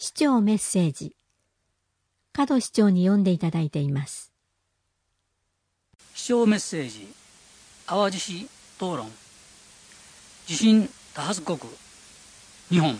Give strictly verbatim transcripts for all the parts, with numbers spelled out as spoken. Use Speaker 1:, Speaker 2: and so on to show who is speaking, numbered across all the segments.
Speaker 1: 市長メッセージ、門市長に読んでいただいています。
Speaker 2: 市長メッセージ、淡路市討論。地震多発国日本。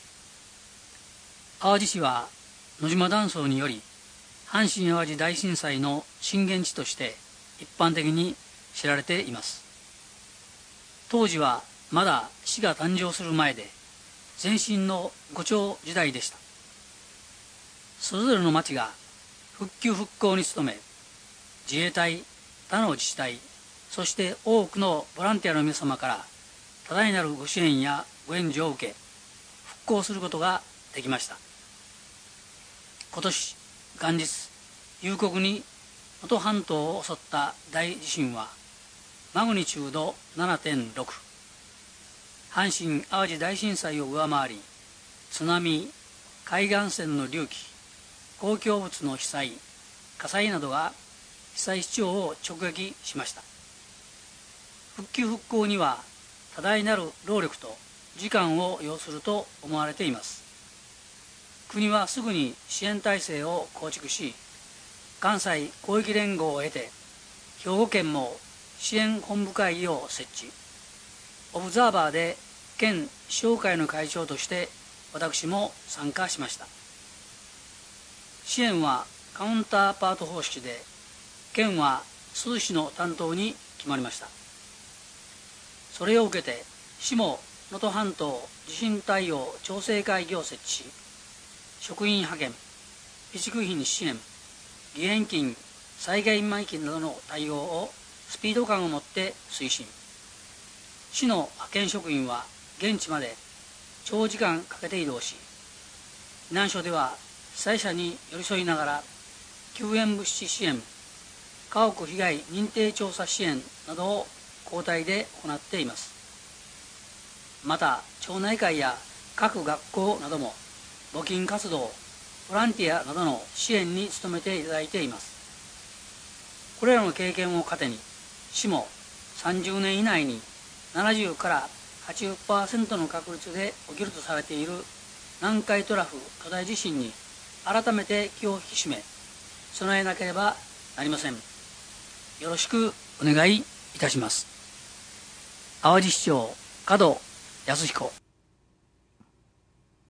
Speaker 2: 淡路市は野島断層により阪神・淡路大震災の震源地として一般的に知られています。当時はまだ市が誕生する前で前身の五町時代でした。それぞれの町が復旧復興に努め、自衛隊、他の自治体、そして多くのボランティアの皆様から多大なるご支援やご援助を受け、復興することができました。今年元日、夕刻に能登半島を襲った大地震はマグニチュード ななてんろく、阪神・淡路大震災を上回り、津波、海岸線の隆起、公共物の被災、火災などが被災市町を直撃しました。復旧復興には多大なる労力と時間を要すると思われています。国はすぐに支援体制を構築し、関西広域連合を経て兵庫県も支援本部会議を設置。オブザーバーで県市長会の会長として私も参加しました。支援はカウンターパート方式で、県は珠洲市の担当に決まりました。それを受けて市も能登半島地震対応調整会議を設置し、職員派遣、備蓄品支援、義援金、災害前金などの対応をスピード感を持って推進。市の派遣職員は現地まで長時間かけて移動し、避難所では被災者に寄り添いながら救援物資支援、家屋被害認定調査支援などを交代で行っています。また町内会や各学校なども募金活動、ボランティアなどの支援に努めていただいています。これらの経験を糧に、市もさんじゅうねん以内にななじゅうからはちじゅっパーセントの確率で起きるとされている南海トラフ巨大地震に改めて気を引き締め、備えなければなりません。よろしくお願いいたします。淡路市長、門康彦。